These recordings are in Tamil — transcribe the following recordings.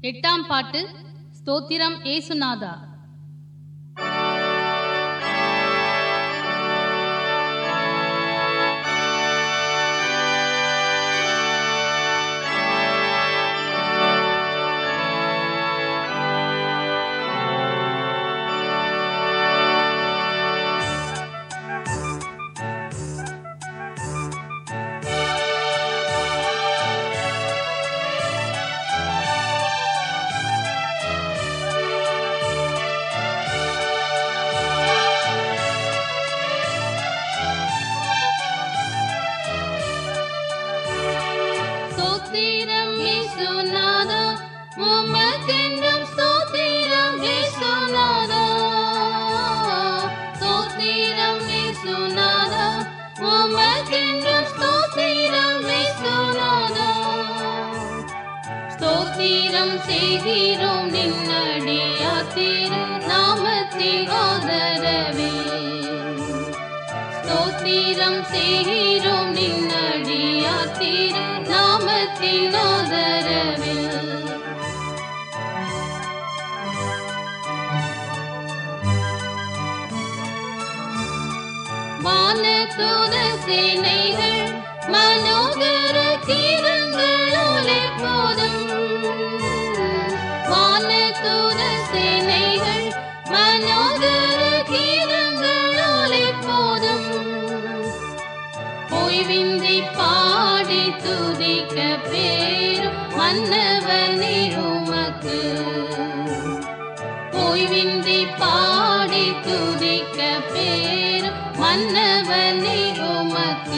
8ஆம் பாட்டு. ஸ்தோத்திரம் ஏசுநாதா. ஸ்தோத்திரம் ஏசுநாதா, உமக்கென்றும் ஸ்தோத்திரம் ஏசுநாதா. ஸ்தோத்திரம் ஏசுநாதா, உமக்கென்றும் ஸ்தோத்திரம் ஏசுநாதா. ஸ்தோத்திரம் செய்கிறோம் நின்னடியார் திரு நாமத்தின் ஆதரவில். ஸ்தோத்திரம் செய்கிறோம் நின்னடியார் திரு நாமத்தின் ஆதரவில். வானதூத சேனைகள் மனோகர கீதங்களோடு எப்போதும். வானதூத சேனைகள் மனோகர கீதங்களோடு எப்போதும். ஓய்வின்றி பாடி துதிக்க பேரும் மன்னவனே உமக்கு. ஓய்வின்றி பாடி துதிக்க பேரும் மன்னவனே உமக்கு.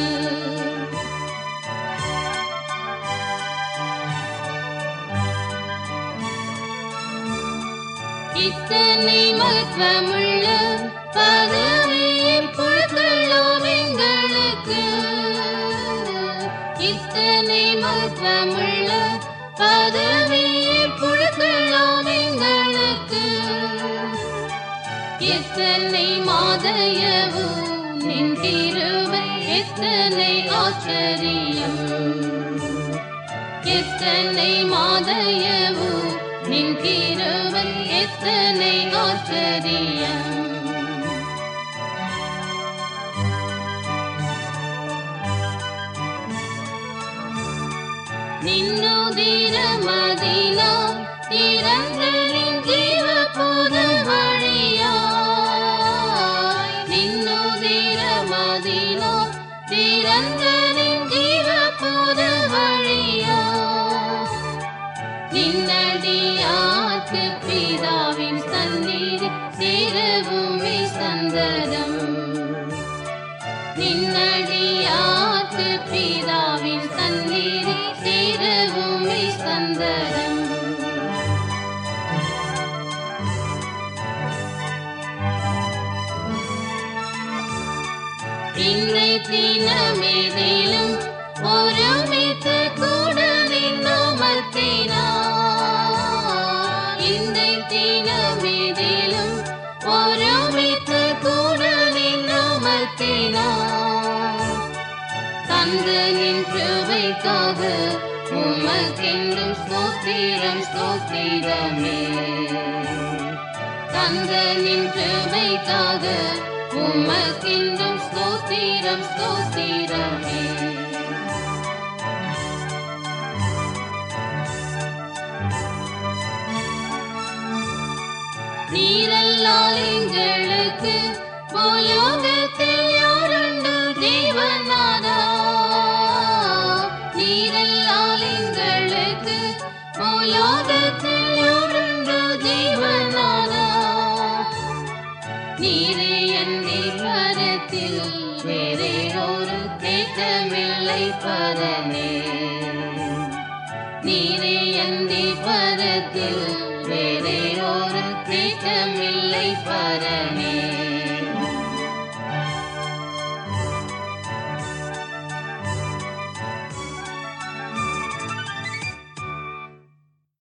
இத்தனை மகத்துவமுள்ள பதவியின் புழுக்களோம் எங்களுக்கு. இத்தனை மகத்துவமுள்ள பதவியின் புழுக்களோம் எங்களுக்கு. எத்தனை மாதயவு நின் கிருபை, எத்தனை ஆச்சரியம். எத்தனை மாதயவு நின் கிருபை, எத்தனை ஆச்சரியம். நின்னுதிரமதினால் திறந்த நின் ஜீவபோத வழியாய். நின்னுதிரமதினால் திறந்த நின் ஜீவபோத வழியாய். நின்னடியார்க்கு பிதாவின் சந்நிதி சேரவுமே சந்ததம். நின்னடியார்க்கு பிதாவின் சந்நிதி சேரவுமே சந்ததம். இன்னை தினமேதிலும் ஒருமித்து கூட நின் நாமத்தினார். இன்னை தினமேதிலும் ஒருமித்து கூட நின் நாமத்தினார். தந்த நின் கிருபைக்காக உமக்கென்றும் ஸ்தோத்திரம் ஸ்தோத்திரமே. தந்த நின் கிருபைக்காக உமக்கென்றும் ஸ்தோத்திரம் ஸ்தோத்திரமே. நீரல்லால் எங்களுக்கு பூலோகத்தில் யாருண்டு தேவநாதா. நீரல்லால் எங்களுக்கு பூலோகத்தில் யாருண்டு தேவநாதா. நீரே அன்றி பரத்தில் வேறே ஒரு தேற்றமில்லை பரனே. நீரே அன்றி பரத்தில் வேறே ஒரு தேற்றமில்லை பரனே.